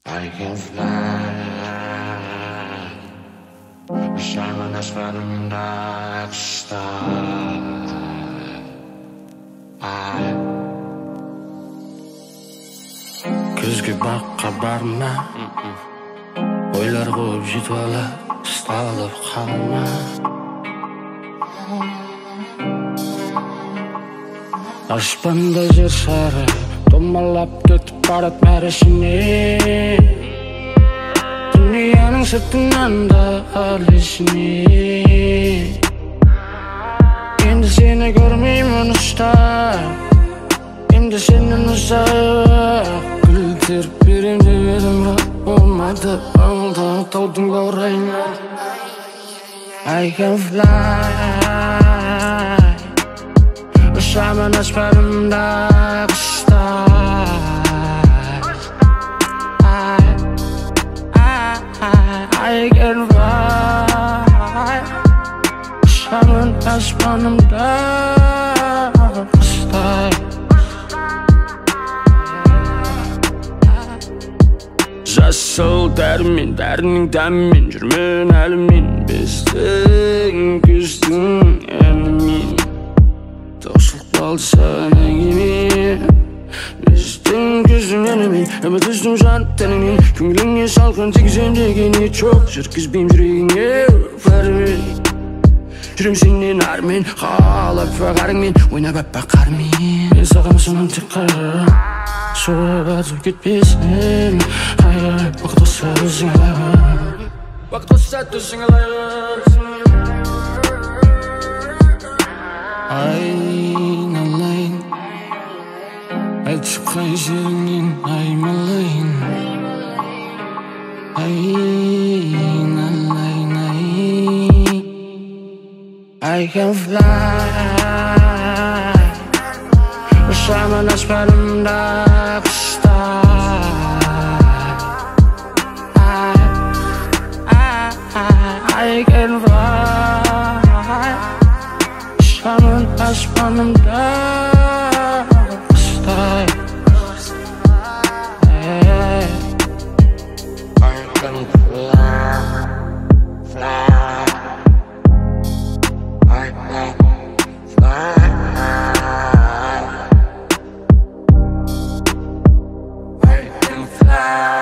I can fly. Wish I were as far dark star. Күзге баққа барма, ойлар қойып жетіп ала, ұсталып қалма. Аспанда жер шары домалап кетіп барат мәресіне, дүнияның сыртынан да әлесіне. Енді сені көрмеймін ұстап, енді сенен ұзақ гүлдеріп берем деп едім, бірақ болмады. Аңылдағы таудың баурайына I can fly. Ұшамын аспанымда құстар. I can fly. Ұшамын аспанымда құстар. Жасыл дәрімен, дәрінің дәмімен жүрмін әлімен, біздің күздің әнімен. Таусылып қалды саған әңгіме, біздің күздің әнімен, үміт үздің жан тәніңнен. Көңіліңе салқын тигізем деген ниет жоқ, жеткізбеймін жүрегіңе бәрімен. Жүрем сенен армен, қалап бағарыңмен, ойнап аппақ қармен. Мен саған ұсынам тек қайғы, суы батып кетпесін. Қайғы уақыт болса өзің алайын, уақыт болса өзің алайын. Айналайын, айтшы қай жеріңнен аймалайын. Айналайын, I can fly. Ұшамын аспанымда құстар. I can fly. Ұшамын аспанымда құстар. I can fly, fly. I can fly.